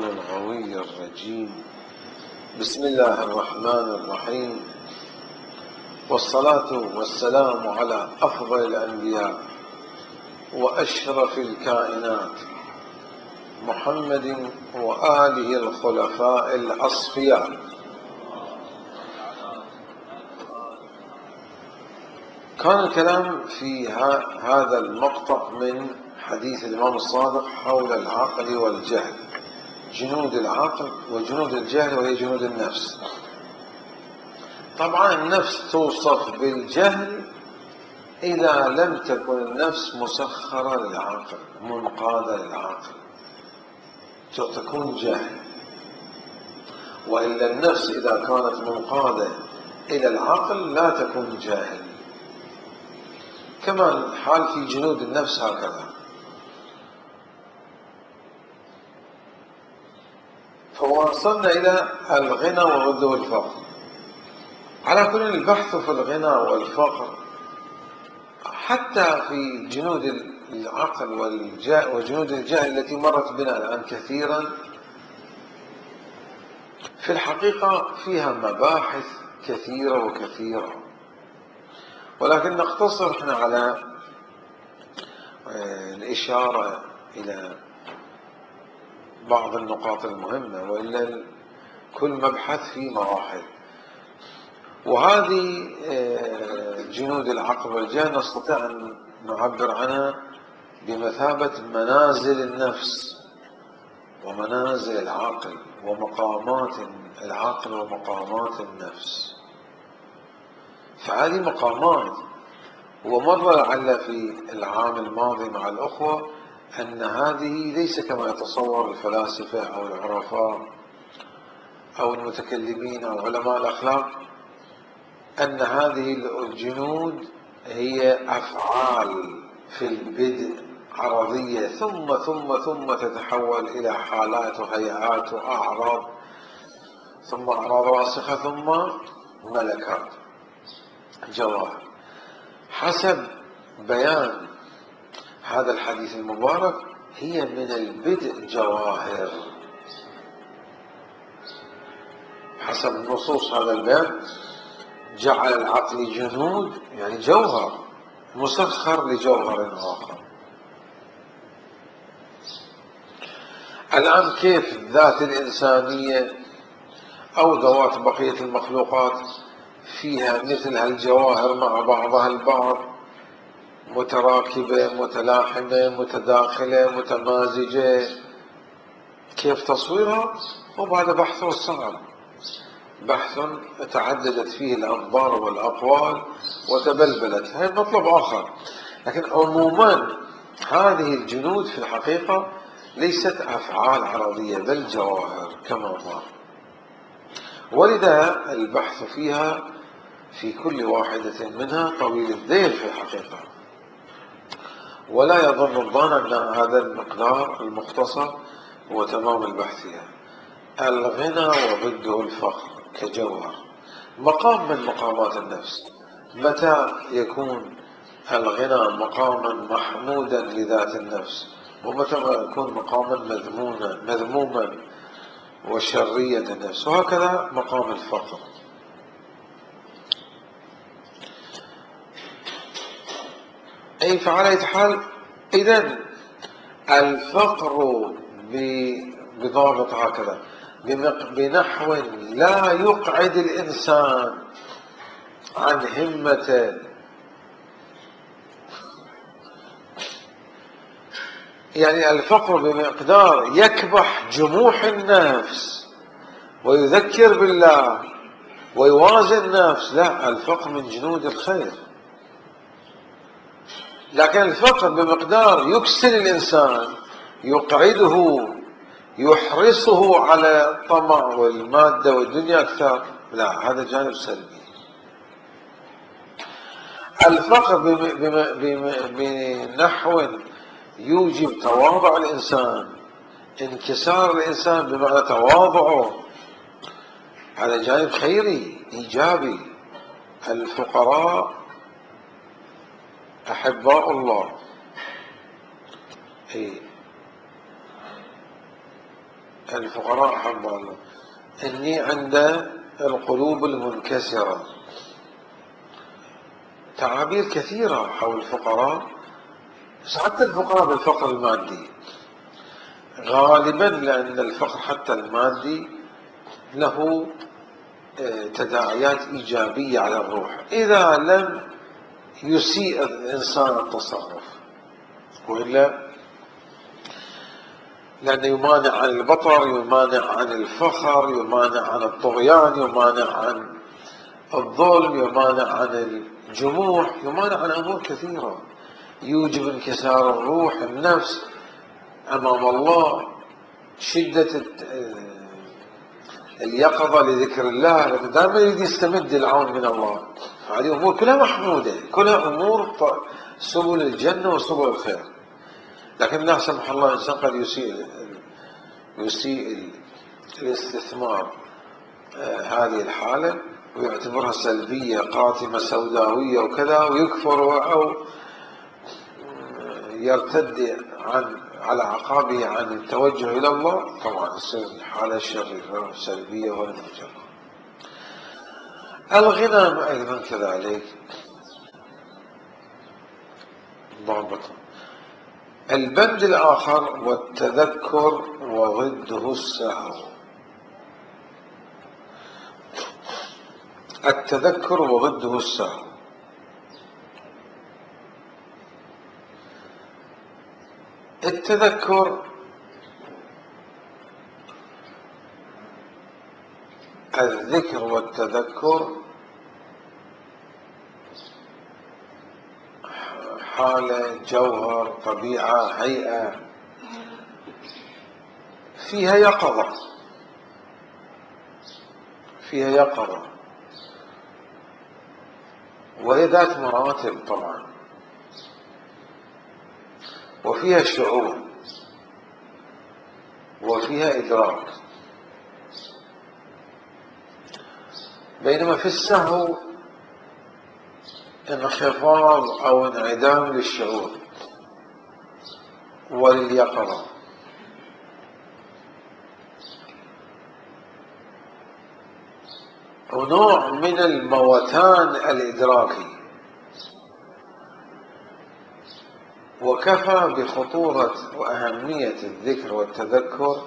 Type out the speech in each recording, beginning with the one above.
الغوي الرجيم. بسم الله الرحمن الرحيم، والصلاة والسلام على أفضل الأنبياء وأشرف الكائنات محمد وآله الخلفاء الأصفياء. كان الكلام في هذا المقطع من حديث الإمام الصادق حول العقل والجهل، جنود العقل وجنود الجهل، وهي جنود النفس. طبعا النفس توصف بالجهل إذا لم تكن النفس مسخرة للعقل، منقادة للعقل، تكون جاهل. وإلا النفس إذا كانت منقادة إلى العقل لا تكون جاهل. كما الحال في جنود النفس هكذا. فوصلنا إلى الغنى وضده الفقر. على كل البحث في الغنى والفقر حتى في جنود العقل وجنود الجهل التي مرت بنا الآن كثيرا، في الحقيقة فيها مباحث كثيرة وكثيرة، ولكن نقتصر احنا على الإشارة إلى بعض النقاط المهمة، وإلا كل مبحث فيه مراحل. وهذه جنود العقل والجهل نستطيع أن نعبر عنها بمثابة منازل النفس ومنازل العقل ومقامات العقل ومقامات النفس. فهذه مقامات. ومر لعل في العام الماضي مع الأخوة أن هذه ليس كما يتصور الفلاسفة أو العرفاء أو المتكلمين أو علماء الأخلاق، أن هذه الجنود هي أفعال في البدء عرضية ثم تتحول إلى حالات وهيئات وأعراض، ثم أعراض راسخة، ثم ملكات جواهر. حسب بيان هذا الحديث المبارك هي من البدء جواهر. حسب نصوص هذا البيان جعل العقل جنود، يعني جوهر مسخر لجوهر آخر. الآن كيف الذات الإنسانية أو ذوات بقية المخلوقات فيها مثل هالجواهر مع بعضها البعض، متراكبة متلاحمة متداخلة متمازجة، كيف تصويرها؟ وهذا بحث صعب، بحث تعددت فيه الأخبار والأقوال وتبلبلت، هذا مطلب آخر. لكن عموما هذه الجنود في الحقيقة ليست أفعال عرضية بل جواهر كما مر، ولذا البحث فيها في كل واحدة منها طويل الذيل في الحقيقة. ولا يظن الظان أن هذا المقدار المختصر هو تمام البحث فيها. الغنى وضده الفقر كجوهر مقام من مقامات النفس. متى يكون الغنى مقاما محمودا لذات النفس، ومتى يكون مقاما مذموما وشرية النفس، وهكذا مقام الفقر. أي فعلى أي حال، إذن الفقر بضابط هكذا بنحو لا يقعد الإنسان عن همته، يعني الفقر بمقدار يكبح جموح النفس ويذكر بالله ويوازن النفس. لا، الفقر من جنود الخير. لكن الفقر بمقدار يكسل الإنسان، يقعده، يحرصه على الطمع والمادة والدنيا أكثر، لا، هذا جانب سلبي. الفقر بنحو يوجب تواضع الإنسان، انكسار الإنسان بمعنى تواضعه، هذا جانب خيري إيجابي. الفقراء أحباء الله. الفقراء أحب الله، إني عند القلوب المنكسرة. تعابير كثيرة حول الفقراء، بس حتى الفقراء بالفقر المادي غالبا، لأن الفقر حتى المادي له تداعيات إيجابية على الروح إذا لم يسيء الإنسان التصرف، وإلا لأنه يمانع عن البطر، يمانع عن الفخر، يمانع عن الطغيان، يمانع عن الظلم، يمانع عن الجموح، يمانع عن أمور كثيرة، يوجب انكسار الروح، النفس أمام الله، شدة اليقظة لذكر الله، لأنه دائما يريد يستمد العون من الله. هذه أمور كلها محمودة، كلها أمور سبل الجنة وسبل الخير. لكن لا سمح الله الإنسان قد يسيء الاستثمار هذه الحالة ويعتبرها سلبية قاتمة سوداوية وكذا، ويكفر أو يرتد على عقابه عن التوجه إلى الله، طبعا تصير حالة شريرة سلبية ولا مجرد. الغنى أيضا كذلك ضابط. البند الآخر والتذكر وضده السهو. التذكر وضده السهو. التذكر الذكر والتذكر حالة، جوهر، طبيعة، هيئة فيها يقظة، فيها يقظة، وهي ذات مراتب طبعا، وفيها شعور، وفيها إدراك. بينما في السهو انخفاض أو انعدام للشعور ولليقظة. ونوع من الموتان الإدراكي. وكفى بخطورة وأهمية الذكر والتذكر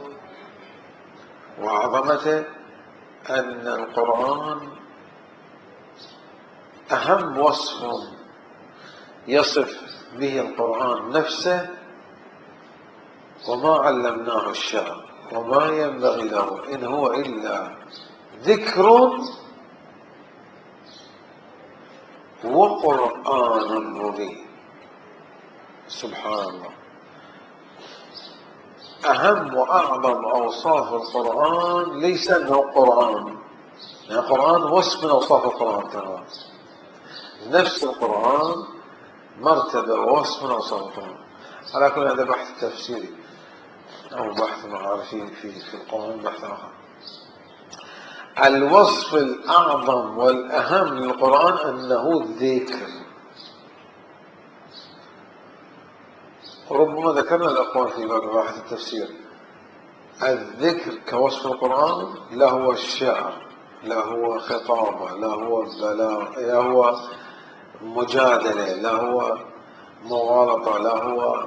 وعظمته أن القرآن أهم وصف يصف به القرآن نفسه: وما علمناه الشعر وما ينبغي له إن هو إلا ذكر وقرآن مبين. سبحان الله. أهم وأعظم أوصاف القرآن ليس أنه قرآن، يعني القرآن وصف من أوصاف القرآن ترى، نفس القرآن مرتبة ووصف من أوصاف القرآن. على كل هذا بحث تفسيري أو بحث معرفي في القرآن، بحث آخر. الوصف الأعظم والأهم للقرآن أنه ذكر. وربما ذكرنا الأقوال في بحث التفسير. الذكر كوصف القرآن لا هو الشعر، لا هو خطابة، لا هو بلاغ، لا هو مجادلة، لا هو مغالطة، لا هو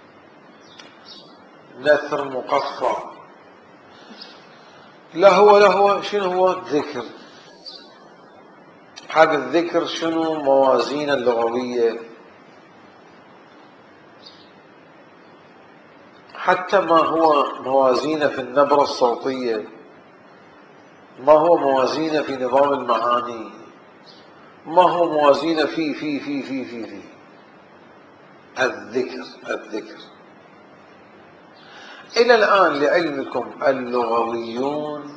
نثر مقفى، لا هو شنو هو الذكر. هذا الذكر شنو موازين اللغوية، حتى ما هو موازين في النبرة الصوتية، ما هو موازين في نظام المعاني، ما هو موازين في الذكر. إلى الآن لعلمكم اللغويون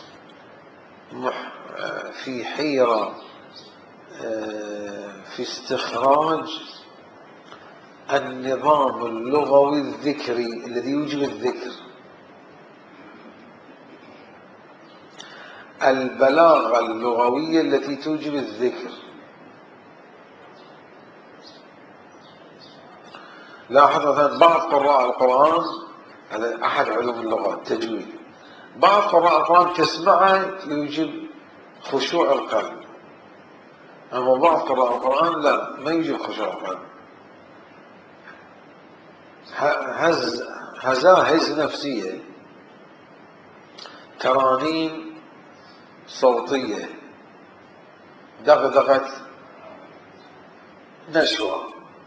في حيرة في استخراج النظام اللغوي الذكري الذي يوجب الذكر. البلاغة اللغوية التي توجب الذكر. لاحظ مثلا بعض قراء القرآن، هذا أحد علوم اللغة التجويد، بعض قراء القرآن تسمعه يوجب خشوع القلب، أما بعض قراء القرآن لا، ما يوجب خشوع القلب، هز نفسية، ترانيم صوتية، دغدغة نشوة.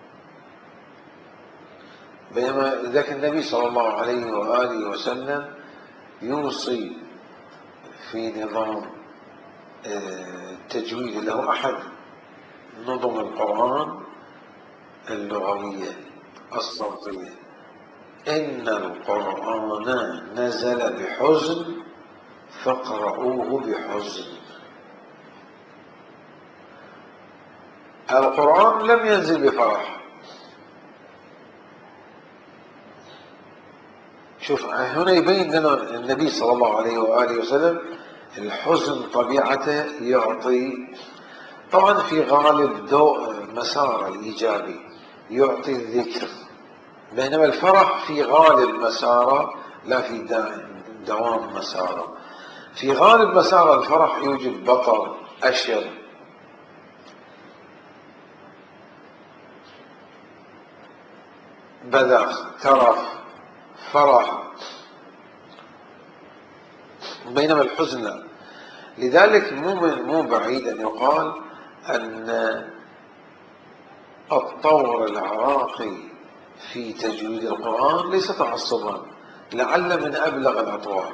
بينما ذاك النبي صلى الله عليه وآله وسلم يوصي في نظام التجويد له أحد نظم القرآن اللغوية الصوتية: إن القرآن نزل بحزن فاقرؤوه بحزن. القرآن لم ينزل بفرح. شوف هنا يبين لنا النبي صلى الله عليه وآله وسلم الحزن طبيعته يعطي، طبعا في غالب مسار الإيجابي يعطي الذكر، بينما الفرح في غالب مساره لا في دوام مساره. في غالب مسار الفرح يوجد بطر، أشر، بذخ، ترف، فرح، بينما الحزن لا. لذلك مو بعيد أن يقال أن الطور العراقي في تجويد القرآن ليس تعصبا، لعل من أبلغ الأطوار.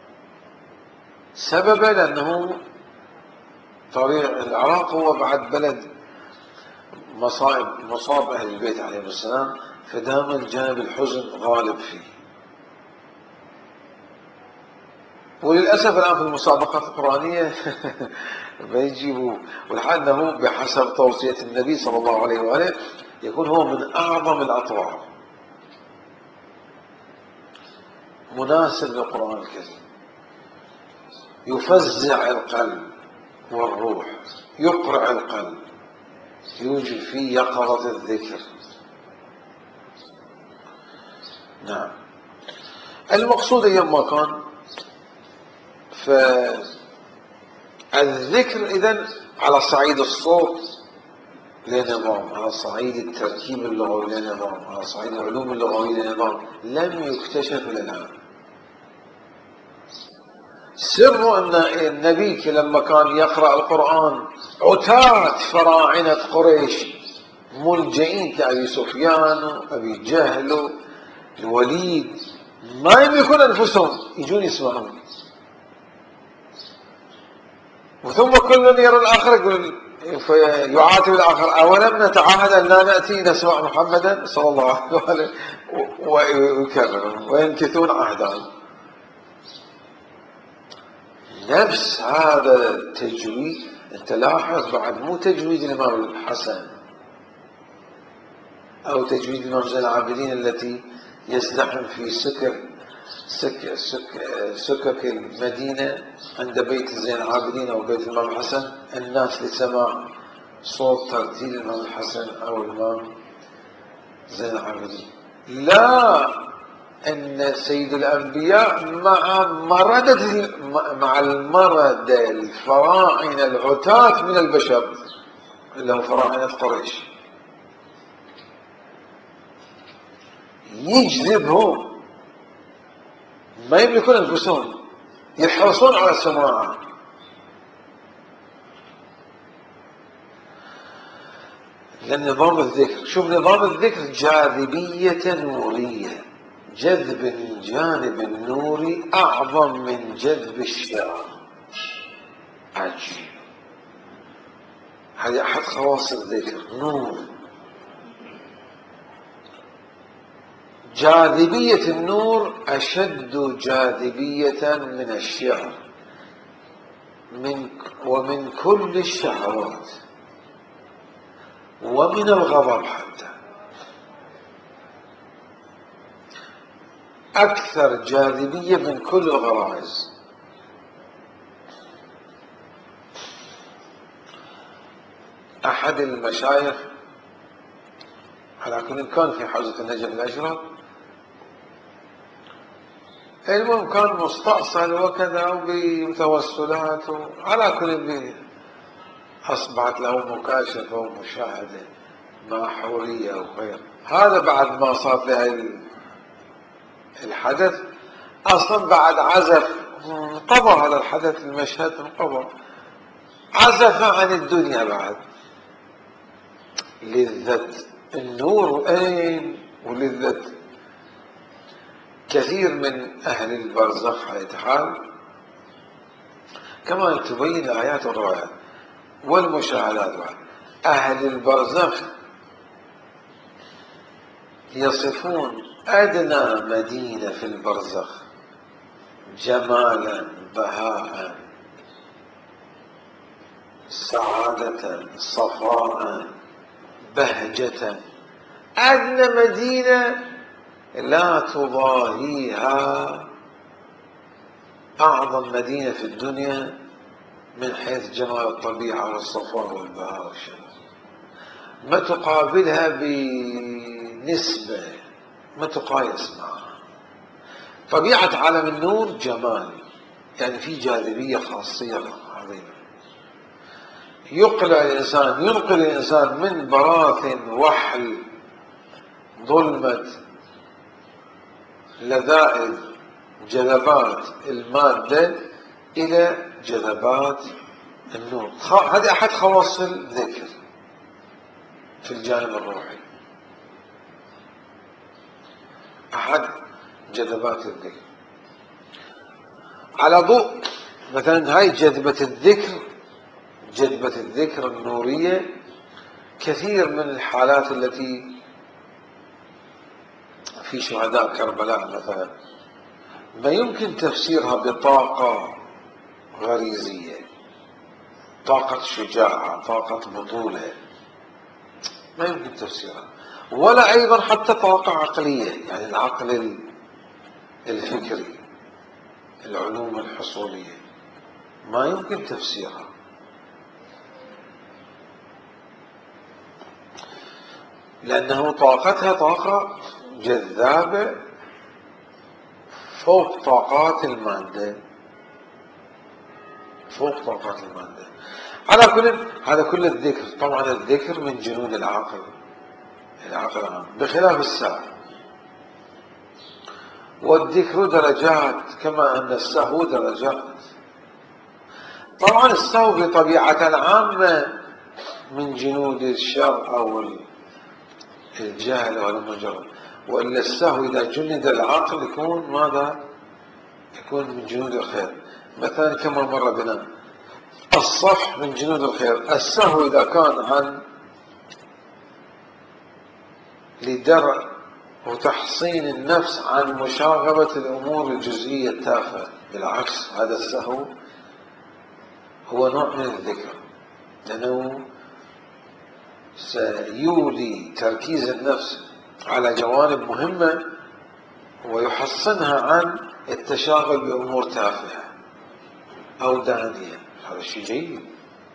سببا لأنه طريق العراق هو بعد بلد مصاب أهل البيت عليهم السلام، فدام الجانب الحزن غالب فيه. وللأسف الآن في المسابقات القرآنية بيجيبوا، والحال أنه بحسب توصية النبي صلى الله عليه وآله يكون هو من أعظم الأطوار، مناسب للقرآن الكريم، يفزع القلب والروح، يقرع القلب، يوجد فيه يقظة الذكر. نعم. المقصود أيما كان، فالذكر إذن على صعيد الصوت لنظام، على صعيد التركيب اللغوي لنظام، على صعيد العلوم اللغوية لنظام لم يكتشف إلى الآن. سر أن النبي لما كان يقرأ القرآن عتاة فراعنة قريش ملجئين كأبي سفيان وأبي جهل الوليد ما يملكون أنفسهم يجون يسمعون، وثم كل يرى الآخر يقول يعاتب الآخر: أولم نتعاهد أن لا نأتي نسمع محمدا صلى الله عليه وسلم، ويكررون وينكثون عهدهم. نفس هذا التجويد انت لاحظ بعد مو تجويد الإمام الحسن أو تجويد الإمام زين العابدين التي يزدحم في سكك المدينة عند بيت زين العابدين أو بيت الإمام الحسن الناس لسماع صوت ترتيل الإمام الحسن أو الإمام زين العابدين. لا، إن سيد الأنبياء مع المرد الفراعنة العتاة من البشر اللي هم فراعنة قريش يجذبهم، ما يملكون أنفسهم، يحرصون على السماع. لأن نظام الذكر، شوف نظام الذكر جاذبية نورية، جذب الجانب النوري أعظم من جذب الشعر. عجيب، هذه أحد خواص الذكر، نور. جاذبية النور أشد جاذبية من الشعر ومن كل الشهوات ومن الغضب، حتى أكثر جاذبية من كل الغرائز. أحد المشايخ على كل كان في حوزة النجف الأشرف المهم كان مستأصل وكذا وبمتوسلات على كل به أصبحت له مكاشفة ومشاهدة مع حورية وغير هذا. بعد ما صار له الحدث أصلا بعد عزف انقضى هذا الحدث، المشهد انقضى، عزف عن الدنيا بعد لذة النور أين ولذة. كثير من أهل البرزخ على حال كما تبين الآيات والروايات والمشاهدات، أهل البرزخ يصفون أدنى مدينة في البرزخ جمالا، بهاء، سعادة، صفاء، بهجة، أدنى مدينة لا تضاهيها أعظم مدينة في الدنيا من حيث جمال الطبيعة والصفاء والبهاء والشرف، ما تقابلها بنسبة ما تقايس معها. طبيعة عالم النور جمال، يعني في جاذبية خاصية عظيمة، ينقل الإنسان من براثن وحل ظلمة لذائذ جذبات المادة إلى جذبات النور. هذه أحد خواص الذكر في الجانب الروحي، أحد جذبات الذكر. على ضوء مثلا هاي جذبة الذكر النورية، كثير من الحالات التي في شهداء كربلاء مثلا ما يمكن تفسيرها بطاقة غريزية، طاقة شجاعة، طاقة بطولة، ما يمكن تفسيرها، ولا أيضا حتى طاقة عقلية، يعني العقل الفكري، العلوم الحصولية ما يمكن تفسيرها. لأنه طاقتها طاقة جذابة فوق طاقات المادة، فوق طاقات المادة. على كل هذا كل الذكر، طبعا الذكر من جنود العقل العام، بخلاف السهو. والذكر درجات كما أن السهو درجات. طبعا السهو بطبيعة العامة من جنود الشر أو الجهل أو المجرد، وإلا السهو إذا جند العقل يكون ماذا؟ يكون من جنود الخير. مثلا كما مر بنا الصفح من جنود الخير. السهو إذا كان عن لدرء وتحصين النفس عن مشاغبة الأمور الجزئية التافهة، بالعكس هذا السهو هو نوع من الذكر، لأنه سيولي تركيز النفس على جوانب مهمة ويحصنها عن التشاغل بأمور تافهة أو دانية. هذا شيء جيد.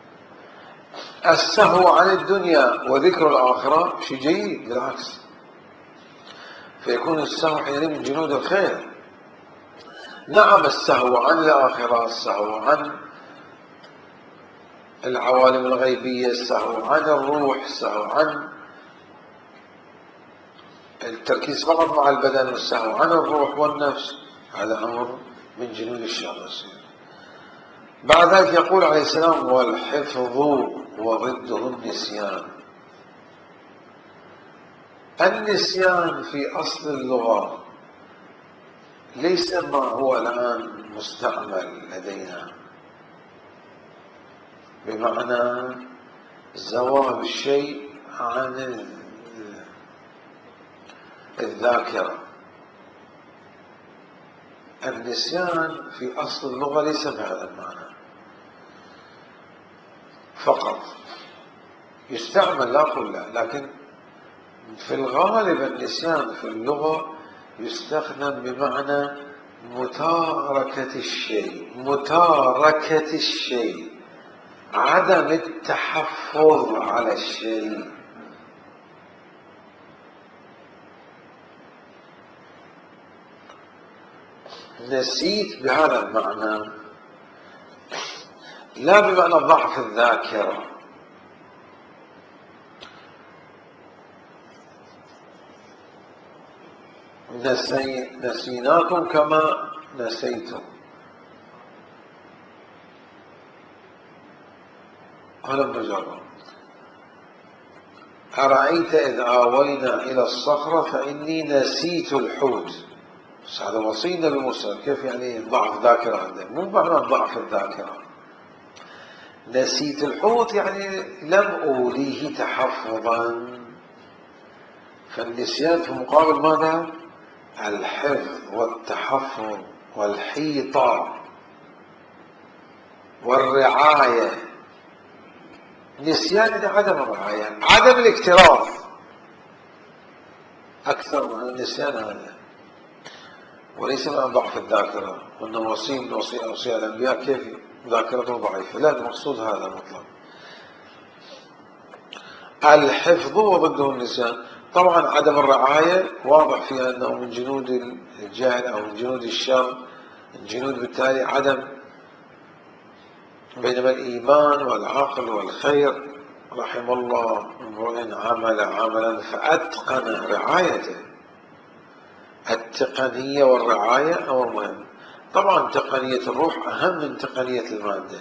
السهو عن الدنيا وذكر الآخرة شيء جيد، بالعكس، فيكون السهو حينئذ من جنود الخير. نعم، السهو عن الآخرة، السهو عن العوالم الغيبية، السهو عن الروح، السهو عن التركيز فقط مع البدن، والسهو عن الروح والنفس، هذا أمر من جنود الشر. بعد ذلك يقول عليه السلام: والحفظ وضده النسيان. النسيان في أصل اللغة ليس ما هو الآن مستعمل لدينا، بمعنى زوال الشيء عن الذاكرة. النسيان في أصل اللغة ليس بهذا المعنى فقط، يستعمل لا أقول لا، لكن في الغالب النسيان في اللغة يستخدم بمعنى متاركة الشيء، عدم التحفظ على الشيء. نسيت بهذا المعنى، لا بمعنى ضعف الذاكرة. نسيناكم كما نسيتم. هذا مجرد. أرأيت إذ آوينا إلى الصخرة فإني نسيت الحوت. بس هذا وصي النبي موسى، كيف يعني ضعف ذاكرة عنده؟ مو معنى ضعف الذاكرة. نسيت الحوت يعني لم أوليه تحفظا. فالنسيان في مقابل ماذا؟ الحفظ والتحفظ والحيطة والرعاية. نسيان عدم الرعاية، عدم الاكتراث أكثر من النسيان هذا، وليس من ضعف الذاكرة. وأن وصي الأنبياء كيف ذاكرته ضعيفة، لا، المقصود هذا مطلق. الحفظ وضده النسيان. طبعا عدم الرعاية واضح فيها أنه من جنود الجهل أو من جنود الشر، الجنود بالتالي عدم. بينما الإيمان والعقل والخير، رحم الله امرئ عمل عملا فأتقن رعايته. التقنية والرعاية أمر مهم. طبعا تقنية الروح أهم من تقنية المادة.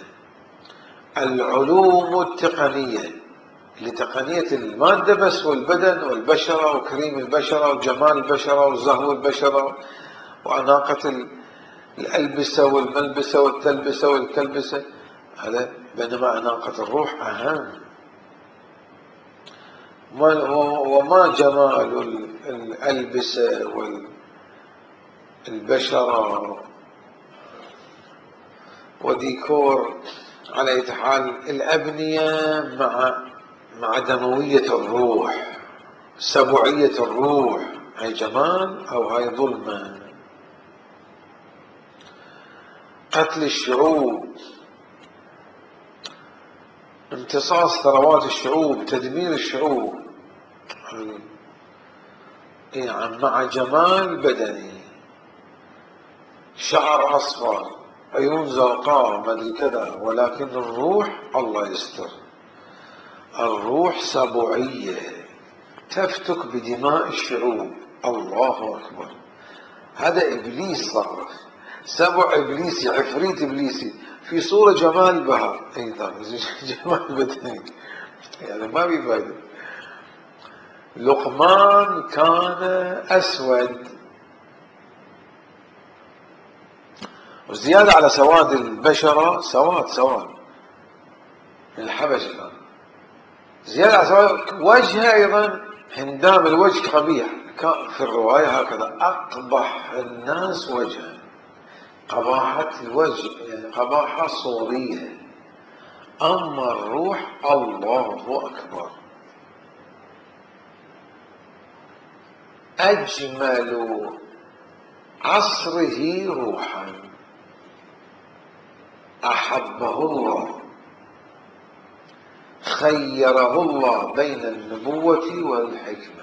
العلوم التقنية لتقنية المادة بس، والبدن والبشرة وكريم البشرة وجمال البشرة وزهو البشرة وأناقة الألبسة والملبسة والتلبسة والكلبسة، هذا. بينما أناقة الروح أهم. وما جمال الألبسة والبشرة وديكور على أي حال الأبنية مع دموية الروح، سبوعية الروح، هاي جمال أو هاي ظلمة. قتل الشعوب، امتصاص ثروات الشعوب، تدمير الشعوب، يعني مع جمال بدني، شعر أصفر، عيون زرقاء، ما أدري كذا، ولكن الروح الله يستر. الروح سبوعية تفتك بدماء الشعوب. الله أكبر. هذا إبليس صرف، سبع إبليسي، عفريت إبليسي في صورة جمال بهر أيضا، جمال بدني، يعني ما بيبادر. لقمان كان أسود، وزيادة على سواد البشرة، سواد الحبش كان زيادة على سواد وجهه أيضا، هندام الوجه قبيح. كان في الرواية هكذا: أقبح الناس وجها. قباحة الوجه يعني قباحة صورية. أما الروح الله أكبر، أجمل عصره روحا أحبه الله، خيره الله بين النبوة والحكمة.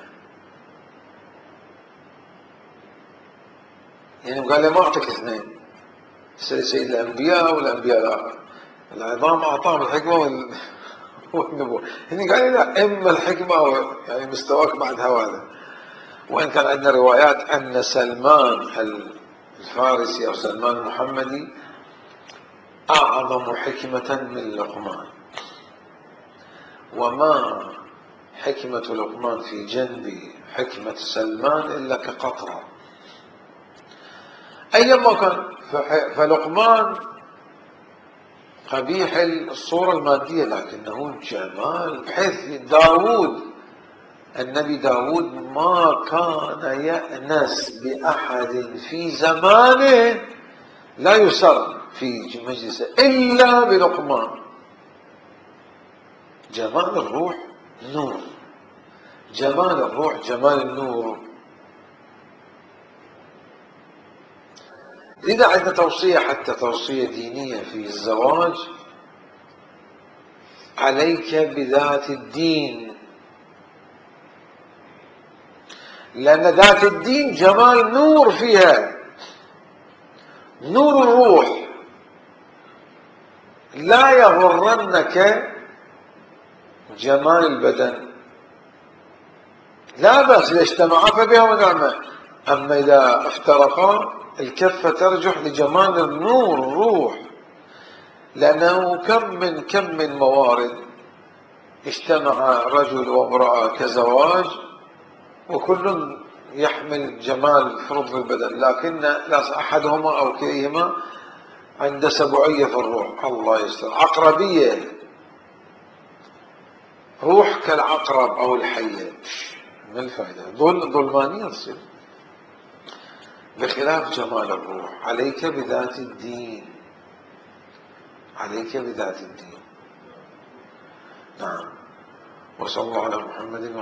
يعني قال لي ما أعطيك اثنين، سيد الأنبياء والأنبياء العظام أعطاهم الحكمة والنبوة. هنا قال لي لا، إما الحكمة أو يعني مستواك بعد هذا. وإن كان عندنا روايات أن سلمان الفارسي أو سلمان المحمدي أعظم حكمة من لقمان، وما حكمة لقمان في جنب حكمة سلمان إلا كقطرة أيما كان. فلقمان قبيح الصورة المادية، لكنه جمال، بحيث داود، النبي داود ما كان يأنس بأحد في زمانه لا يسر في مجلسه إلا بلقمان. جمال الروح نور، جمال الروح جمال النور. لذا عندنا توصية، حتى توصية دينية في الزواج: عليك بذات الدين، لأن ذات الدين جمال نور فيها. نور الروح لا يغرنك جمال البدن، لا بأس إذا اجتمعا فبها ونعمة، أما إذا افترقا الكفة ترجح لجمال النور الروح، لأنه كم من موارد اجتمع رجل وامرأة كزواج وكل يحمل جمال فرض البدن، لكن لا أحدهما أو كليهما عند سبعية في الروح، الله يستر، عقربية، روح كالعقرب أو الحية، ما الفائدة؟ ظلمانية تصير، بخلاف جمال الروح. عليك بذات الدين، عليك بذات الدين. نعم. وصلى الله على محمد.